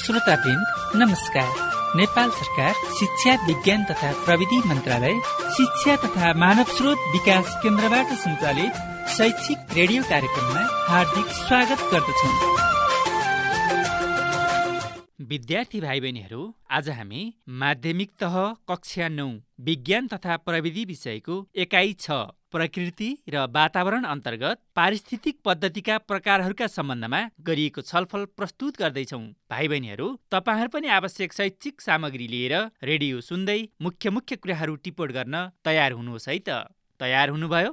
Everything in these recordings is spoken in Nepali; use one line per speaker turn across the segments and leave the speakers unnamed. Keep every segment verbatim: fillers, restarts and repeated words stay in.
श्रोतावृन्द नमस्कार। नेपाल सरकार शिक्षा विज्ञान तथा प्रविधि मन्त्रालय शिक्षा तथा मानव स्रोत विकास केन्द्रबाट सञ्चालित शैक्षिक रेडियो कार्यक्रममा हार्दिक स्वागत गर्दछौँ। विद्यार्थी भाइ बहिनीहरू, आज हामी माध्यमिक तह कक्षा नौ विज्ञान तथा प्रविधि विषयको एकाइ छ प्रकृति र वातावरण अन्तर्गत पारिस्थितिक पद्धतिका प्रकारहरूका सम्बन्धमा गरिएको छलफल प्रस्तुत गर्दैछौँ। भाइ बहिनीहरू, तपाईहरु पनि आवश्यक शैक्षिक सामग्री लिएर रेडियो सुन्दै मुख्य मुख्य कुराहरू टिपोट गर्न तयार हुनुहोस् है त। तयार हुनुभयो?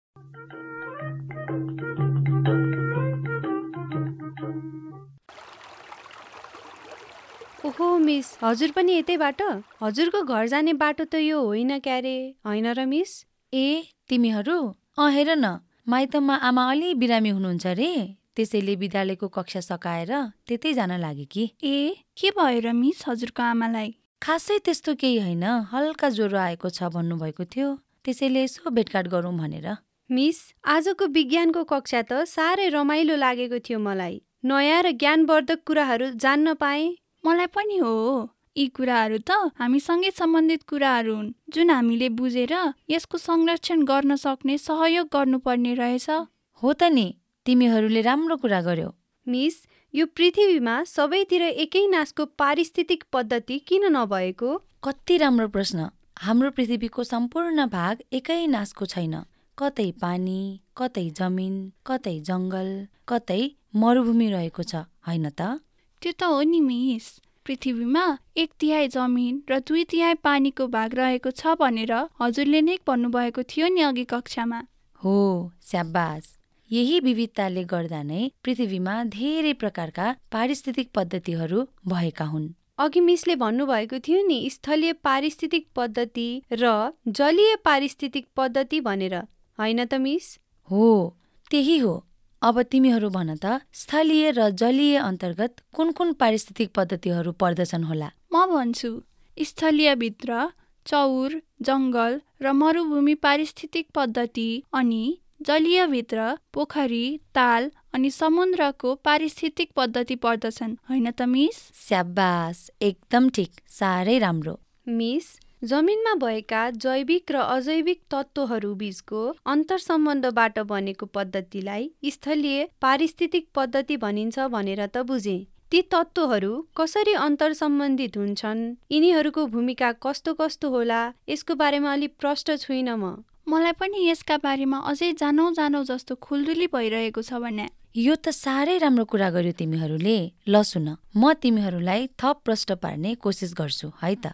ओहो मिस, हजुर पनि यतैबाट? हजुरको घर जाने बाटो त यो होइन क्यारे, होइन र मिस?
ए, तिमीहरू? अँ हेर न, माइतमा आमा अलि बिरामी हुनुहुन्छ रे, त्यसैले विद्यालयको कक्षा सकाएर त्यतै जान लागे कि।
ए, के भयो र मिस हजुरको आमालाई?
खासै त्यस्तो केही होइन, हल्का ज्वरो आएको छ भन्नुभएको थियो, त्यसैले यसो भेटघाट गरौँ भनेर।
मिस, आजको विज्ञानको कक्षा त साह्रै रमाइलो लागेको थियो मलाई। नयाँ र ज्ञानवर्धक कुराहरू जान्न पाएँ।
मलाई पनि हो। यी कुराहरू त हामीसँगै सम्बन्धित कुराहरू हुन्, जुन हामीले बुझेर यसको संरक्षण गर्न सक्ने सहयोग गर्नुपर्ने रहेछ।
हो त नि, तिमीहरूले राम्रो कुरा गर्यौ।
मिस, यो पृथ्वीमा सबैतिर एकै नासको पारिस्थितिक पद्धति किन नभएको?
कति राम्रो प्रश्न। हाम्रो पृथ्वीको सम्पूर्ण भाग एकै नासको छैन। कतै पानी, कतै जमिन, कतै जङ्गल, कतै मरुभूमि रहेको छ, होइन त?
त्यो त हो नि मिस। पृथ्वीमा एक तिहाई जमिन र दुई तिहाई पानीको भाग रहेको छ भनेर हजुरले नै भन्नुभएको थियो नि अघि कक्षामा।
हो, स्याबास। यही विविधताले गर्दा नै पृथ्वीमा धेरै प्रकारका पारिस्थितिक पद्धतिहरू भएका हुन्।
अघि मिसले भन्नुभएको थियो नि स्थलीय पारिस्थितिक पद्धति र जलीय पारिस्थितिक पद्धति भनेर, होइन त मिस?
हो, त्यही हो। अब तिमीहरू भन त, स्थलीय र जलीय अन्तर्गत कुन कुन पारिस्थितिक पद्धतिहरू पर्दछन् होला?
म भन्छु, स्थलीयभित्र चौर, जङ्गल र मरुभूमि पारिस्थितिक पद्धति, अनि जलीयभित्र पोखरी, ताल अनि समुद्रको पारिस्थितिक पद्धति पर्दछन्, होइन त मिस?
स्याबास, एकदम ठिक, साह्रै राम्रो।
मिस, जमिनमा भएका जैविक र अजैविक तत्त्वहरू बीचको अन्तर्सम्बन्धबाट बनेको पद्धतिलाई स्थलीय पारिस्थितिक पद्धति भनिन्छ भनेर त बुझे। ती तत्त्वहरू कसरी अन्तर्सम्बन्धित हुन्छन्, यिनीहरूको भूमिका कस्तो कस्तो होला, यसको बारेमा अलि प्रष्ट छुइनँ म।
मलाई पनि यसका बारेमा अझै जानौ जानौ जस्तो खुल्दुली भइरहेको छ भने।
यो त साह्रै राम्रो कुरा गर्यो तिमीहरूले। ल सुन, म तिमीहरूलाई थप प्रष्ट पार्ने कोसिस गर्छु है त।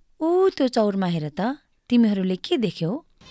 ऊ त्यो चौरमा हेर त, तिमीहरूले के देख्यौ?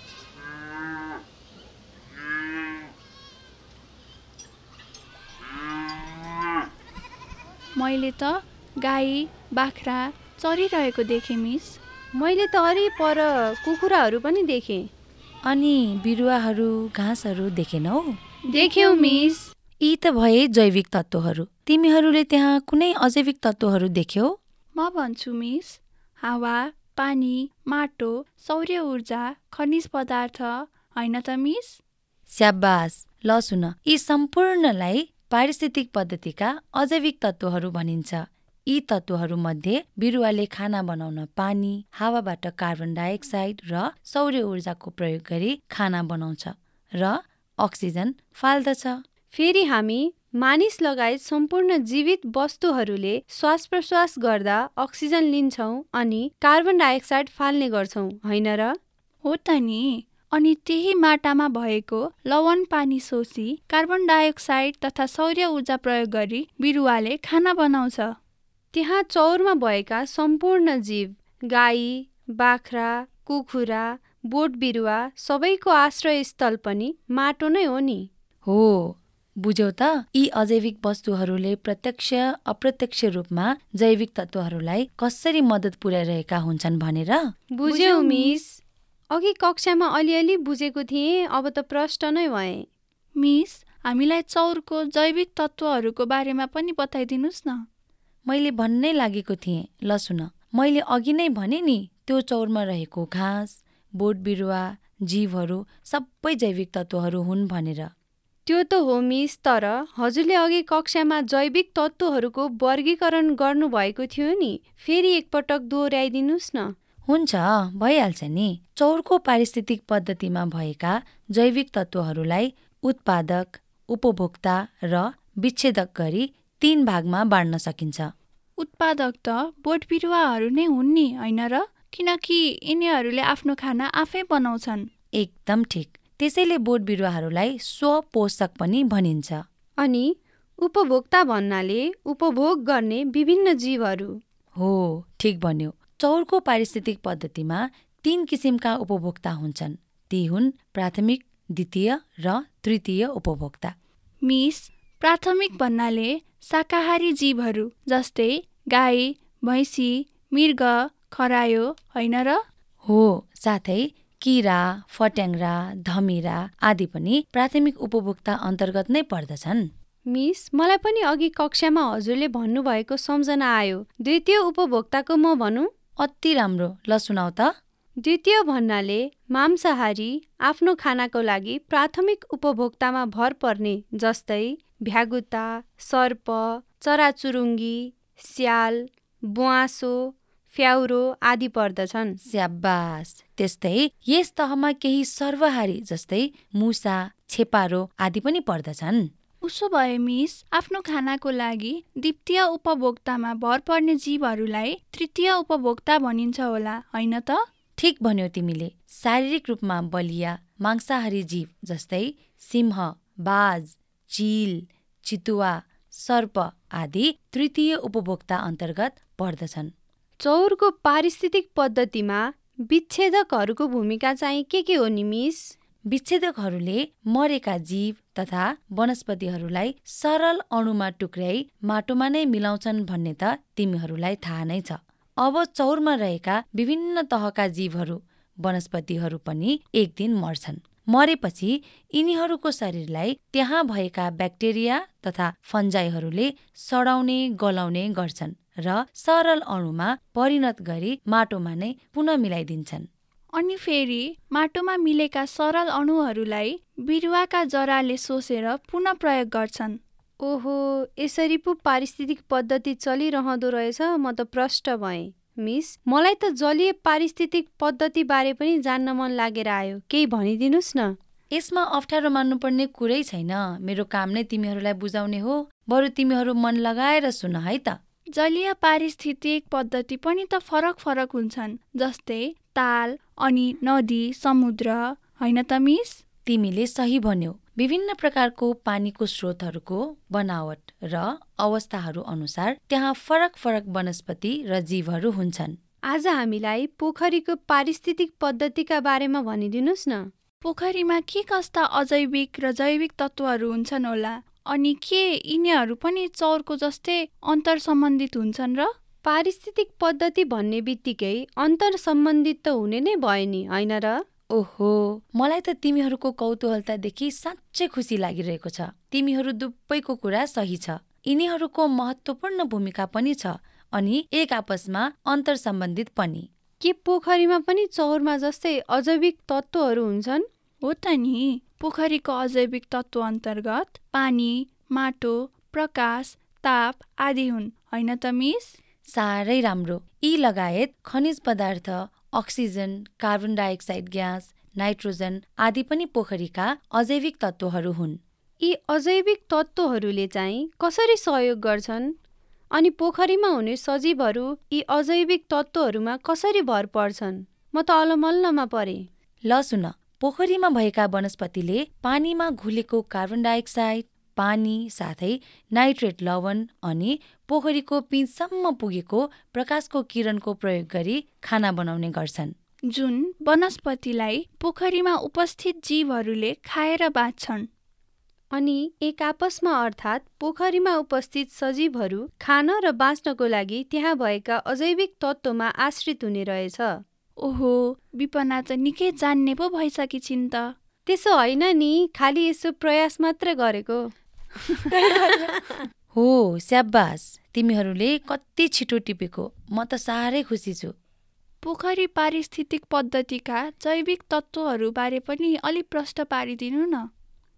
मैले त गाई, बाख्रा चरिरहेको देखेँ मिस।
मैले त अरे पर कुखुराहरू पनि देखेँ।
अनि बिरुवाहरू, घाँसहरू देखेनौ?
देख्यौ मिस।
यी त भए जैविक तत्त्वहरू। तिमीहरूले त्यहाँ कुनै अजैविक तत्त्वहरू देख्यौ?
म भन्छु मिस, हावा, पानी, माटो, सौर्य ऊर्जा, खनिज पदार्थ, होइन त मिस?
स्याबास। ल सुन, यी सम्पूर्णलाई पारिस्थितिक पद्धतिका अजैविक तत्त्वहरू भनिन्छ। यी तत्त्वहरू मध्ये बिरुवाले खाना बनाउन पानी, हावाबाट कार्बन डाइअक्साइड र सौर्य ऊर्जाको प्रयोग गरी खाना बनाउँछ र अक्सिजन फाल्दछ।
फेरि हामी मानिस लगायत सम्पूर्ण जीवित वस्तुहरूले श्वास प्रश्वास गर्दा अक्सिजन लिन्छौँ अनि कार्बन डाइअक्साइड फाल्ने गर्छौँ, होइन र?
हो त नि। अनि त्यही माटामा भएको लवण पानी सोसी कार्बन डाइअक्साइड तथा सौर्य ऊर्जा प्रयोग गरी बिरुवाले खाना बनाउँछ।
त्यहाँ चौरमा भएका सम्पूर्ण जीव, गाई, बाख्रा, कुखुरा, बोट बिरुवा सबैको आश्रयस्थल पनि माटो नै हो नि।
हो, बुझ्यौ त? यी अजैविक वस्तुहरूले प्रत्यक्ष अप्रत्यक्ष रूपमा जैविक तत्त्वहरूलाई कसरी मद्दत पुर्याइरहेका हुन्छन् भनेर।
बुझ्यौ मिस। अघि कक्षामा अलिअलि बुझेको थिएँ, अब त प्रष्ट नै भएँ।
मिस, हामीलाई चौरको जैविक तत्त्वहरूको बारेमा पनि बताइदिनुहोस् न।
मैले भन्नै लागेको थिएँ। ल सुन, मैले अघि नै भने नि, त्यो चौरमा रहेको घाँस, बोट बिरुवा, जीवहरू सबै जैविक तत्त्वहरू हुन् भनेर।
त्यो त हो मिस, तर हजुरले अघि कक्षामा जैविक तत्त्वहरूको वर्गीकरण गर्नुभएको थियो नि, फेरि एकपटक दोहोऱ्याइदिनुहोस् न।
हुन्छ, भइहाल्छ नि। चौरको पारिस्थितिक पद्धतिमा भएका जैविक तत्त्वहरूलाई उत्पादक, उपभोक्ता र विच्छेदक गरी तीन भागमा बाँड्न सकिन्छ।
उत्पादक त बोट बिरुवाहरू नै हुन् नि, होइन र? किनकि यिनीहरूले आफ्नो खाना आफै बनाउँछन्।
एकदम ठिक। त्यसैले बोट बिरुवाहरूलाई स्वपोषक पनि भनिन्छ।
अनि उपभोक्ता भन्नाले उपभोग गर्ने विभिन्न जीवहरू।
हो, ठिक भन्यो। चौरको पारिस्थितिक पद्धतिमा तीन किसिमका उपभोक्ता हुन्छन्। ती हुन् प्राथमिक, द्वितीय र तृतीय उपभोक्ता।
मिस, प्राथमिक भन्नाले शाकाहारी जीवहरू जस्तै गाई, भैँसी, मृग, खरायो, होइन र?
हो, साथै किरा, फट्याङ्ग्रा, धमिरा आदि पनि प्राथमिक उपभोक्ता अन्तर्गत नै पर्दछन्।
मिस, मलाई पनि अघि कक्षामा हजुरले भन्नुभएको सम्झना आयो। द्वितीय उपभोक्ताको म भनौँ?
अति राम्रो, ल सुनाउ त।
द्वितीय भन्नाले मांसाहारी, आफ्नो खानाको लागि प्राथमिक उपभोक्तामा भर पर्ने, जस्तै भ्यागुता, सर्प, चराचुरुङ्गी, स्याल, ब्वाँसो, फ्याउरो आदि पर्दछन्।
स्याबास। त्यस्तै यस तहमा केही सर्वहारी जस्तै मुसा, छेपारो आदि पनि पर्दछन्।
उसो भए मिस, आफ्नो खानाको लागि द्वितीय उपभोक्तामा भर पर्ने जीवहरूलाई तृतीय उपभोक्ता भनिन्छ होला, होइन त?
ठिक भन्यौ तिमीले। शारीरिक रूपमा बलिया मांसाहारी जीव जस्तै सिंह, बाज, चील, चितुवा, सर्प आदि तृतीय उपभोक्ता अन्तर्गत पर्दछन्।
चौरको पारिस्थितिक पद्धतिमा विच्छेदकहरूको भूमिका चाहिँ के के हो नि मिस?
विच्छेदकहरूले मरेका जीव तथा वनस्पतिहरूलाई सरल अणुमा टुक्र्याई माटोमा नै मिलाउँछन् भन्ने त तिमीहरूलाई थाहा नै छ। अब चौरमा रहेका विभिन्न तहका जीवहरू, वनस्पतिहरू पनि एक दिन मर्छन्। मरेपछि यिनीहरूको शरीरलाई त्यहाँ भएका ब्याक्टेरिया तथा फन्जाइहरूले सडाउने, गलाउने गर्छन् र सरल अणुमा परिणत गरी माटोमा नै पुनः मिलाइदिन्छन्।
अनि फेरि माटोमा मिलेका सरल अणुहरूलाई बिरुवाका जराले सोसेर पुनः प्रयोग गर्छन्।
ओहो, यसरी पो पारिस्थितिक पद्धति चलिरहँदो रहेछ। म त प्रष्ट भएँ। मिस, मलाई त जलीय पारिस्थितिक पद्धति बारे पनि जान्न मन लागेर आयो, केही भनिदिनुहोस् न।
यसमा अप्ठ्यारो मान्नुपर्ने कुरै छैन। मेरो काम नै तिमीहरूलाई बुझाउने हो। बरु तिमीहरू मन लगाएर सुन है त।
जलीय पारिस्थितिक पद्धति पनि त फरक फरक हुन्छन्, जस्तै ताल अनि नदी, समुद्र, होइन त मिस?
तिमीले सही भन्यौ। विभिन्न प्रकारको पानीको स्रोतहरूको बनावट र अवस्थाहरू अनुसार त्यहाँ फरक फरक वनस्पति र जीवहरू हुन्छन्।
आज हामीलाई पोखरीको पारिस्थितिक पद्धतिका बारेमा भनिदिनुहोस् न।
पोखरीमा के कस्ता अजैविक र जैविक तत्त्वहरू हुन्छन् होला? अनि के यिनीहरू पनि चौरको जस्तै अन्तर सम्बन्धित हुन्छन् र?
पारिस्थितिक पद्धति भन्ने बित्तिकै अन्तर सम्बन्धित त हुने नै भयो नि, होइन र?
ओहो, मलाई त तिमीहरूको कौतूहलतादेखि साँच्चै खुसी लागिरहेको छ। तिमीहरू दुवैको कुरा सही छ। यिनीहरूको महत्त्वपूर्ण भूमिका पनि छ अनि एक आपसमा अन्तर सम्बन्धित पनि।
के पोखरीमा पनि चौरमा जस्तै अजैविक तत्त्वहरू हुन्छन्?
हो त नि। पोखरीको अजैविक तत्त्व अन्तर्गत पानी, माटो, प्रकाश, ताप आदि हुन्, होइन त मिस?
साह्रै राम्रो। यी लगायत खनिज पदार्थ, oxygen, carbon dioxide gas, nitrogen आदि पनि पोखरीका अजैविक तत्त्वहरू हुन्।
यी अजैविक तत्त्वहरूले चाहिँ कसरी सहयोग गर्छन्? अनि पोखरीमा हुने सजीवहरू यी अजैविक तत्त्वहरूमा कसरी भर पर्छन्? म त अलमल्लमा परेँ।
ल सुन, पोखरीमा भएका वनस्पतिले पानीमा घुलेको कार्बन डाइअक्साइड, पानी साथै नाइट्रेट लवण अनि पोखरीको पिँचसम्म पुगेको प्रकाशको किरणको प्रयोग गरी खाना बनाउने गर्छन्,
जुन वनस्पतिलाई पोखरीमा उपस्थित जीवहरूले खाएर बाँच्छन्।
अनि एक आपसमा अर्थात् पोखरीमा उपस्थित सजीवहरू खान र बाँच्नको लागि त्यहाँ भएका अजैविक तत्त्वमा आश्रित हुने रहेछ।
ओहो, विपना त निकै जान्ने पो भइसकी छिन् त।
त्यसो होइन नि, खालि यसो प्रयास मात्र गरेको।
हो, स्याबास। तिमीहरूले कति छिटो टिपेको। म त साह्रै खुसी छु।
पोखरी पारिस्थितिक पद्धतिका जैविक तत्त्वहरू बारे पनि अलि प्रष्ट पारिदिनु न।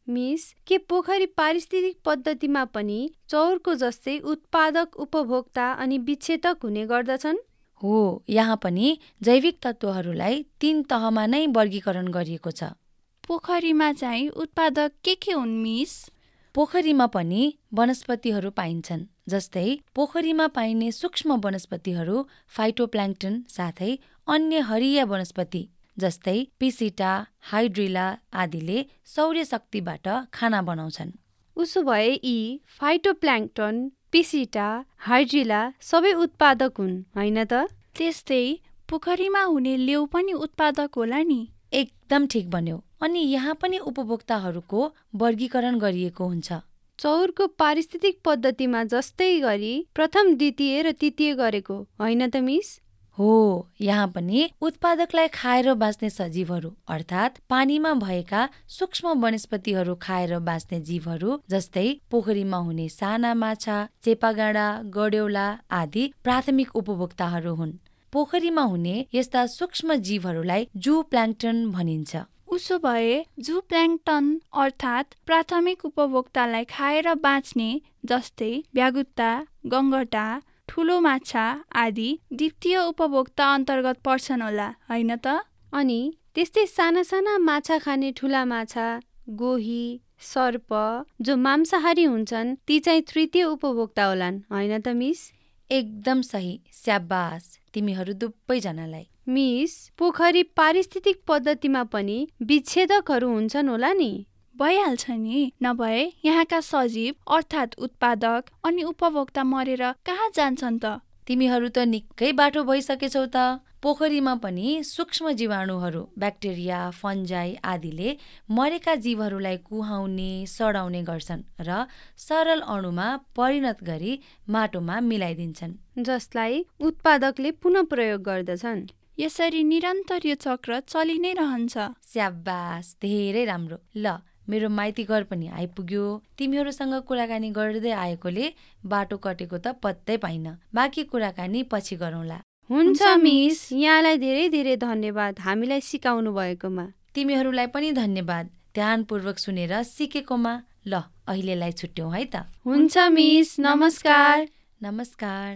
मिस, के पोखरी पारिस्थितिक पद्धतिमा पनि चौरको जस्तै उत्पादक, उपभोक्ता अनि विच्छेदक हुने गर्दछन्?
हो, यहाँ पनि जैविक तत्त्वहरूलाई तीन तहमा नै वर्गीकरण गरिएको छ।
पोखरीमा चाहिँ उत्पादक के के हुन् मिस?
पोखरीमा पनि वनस्पतिहरू पाइन्छन्, जस्तै पोखरीमा पाइने सूक्ष्म वनस्पतिहरू फाइटोप्लाङ्क्टन साथै अन्य हरिया वनस्पति जस्तै पिसिटा, हाइड्रिला आदिले सौर्य शक्तिबाट खाना बनाउँछन्।
उसो भए यी फाइटोप्लाङ्क्टन, पिसिटा, हाइड्रिला सबै उत्पादक हुन्, होइन त?
त्यस्तै पोखरीमा हुने लेउ पनि उत्पादक होला नि?
एकदम ठिक भन्यो। अनि यहाँ पनि उपभोक्ताहरूको वर्गीकरण गरिएको हुन्छ।
चौरको पारिस्थितिक पद्धतिमा जस्तै गरी प्रथम, द्वितीय र तृतीय गरेको, होइन त मिस?
हो, यहाँ पनि उत्पादकलाई खाएर बाँच्ने सजीवहरू अर्थात् पानीमा भएका सूक्ष्म वनस्पतिहरू खाएर बाँच्ने जीवहरू जस्तै पोखरीमा हुने साना माछा, चेपागाँडा, गड्यौला आदि प्राथमिक उपभोक्ताहरू हुन्। पोखरीमा हुने यस्ता सूक्ष्म जीवहरूलाई जू प्लाङ्क्टन भनिन्छ।
उसो भए जू प्लाङ्क्टन अर्थात् प्राथमिक उपभोक्तालाई खाएर बाँच्ने जस्तै भ्यागुता, गङ्गटा, ठुलो माछा आदि द्वितीय उपभोक्ता अन्तर्गत पर्छन् होला, होइन त?
अनि त्यस्तै साना साना माछा खाने ठुला माछा, गोही, सर्प जो मांसाहारी हुन्छन् ती चाहिँ तृतीय उपभोक्ता होलान्, होइन त मिस?
एकदम सही, स्याबास तिमीहरू दुवैजनालाई।
मिस, पोखरी पारिस्थितिक पद्धतिमा पनि विच्छेदकहरू हुन्छन् होला नि?
भइहाल्छ नि, नभए यहाँका सजीव अर्थात् उत्पादक अनि उपभोक्ता मरेर कहाँ जान्छन् त?
तिमीहरू त निकै बाटो भइसकेछौ त। पोखरीमा पनि सूक्ष्म जीवाणुहरू, ब्याक्टेरिया, फन्जाई आदिले मरेका जीवहरूलाई कुहाउने, सडाउने गर्छन् र सरल अणुमा परिणत गरी माटोमा मिलाइदिन्छन्,
जसलाई उत्पादकले पुनः प्रयोग गर्दछन्।
यसरी निरन्तर यो चक्र चलि नै रहन्छ।
स्याबास, धेरै राम्रो। ल, मेरो माइती घर पनि आइपुग्यो। तिमीहरूसँग कुराकानी गर्दै आएकोले बाटो कटेको त पत्तै पाइन। बाँकी कुराकानी पछि गरौँला।
हुन्छ मिस, यहाँलाई धेरै धेरै धन्यवाद हामीलाई सिकाउनु भएकोमा।
तिमीहरूलाई पनि धन्यवाद ध्यानपूर्वक सुनेर सिकेकोमा। ल, अहिलेलाई छुट्यौँ है त।
हुन्छ मिस, नमस्कार।
नमस्कार।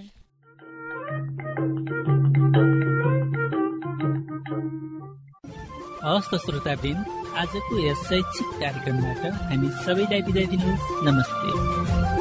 हवस् त श्रोतावृन्द, आजको यस शैक्षिक कार्यक्रमबाट हामी सबैलाई बिदा दिनुहोस्। नमस्ते।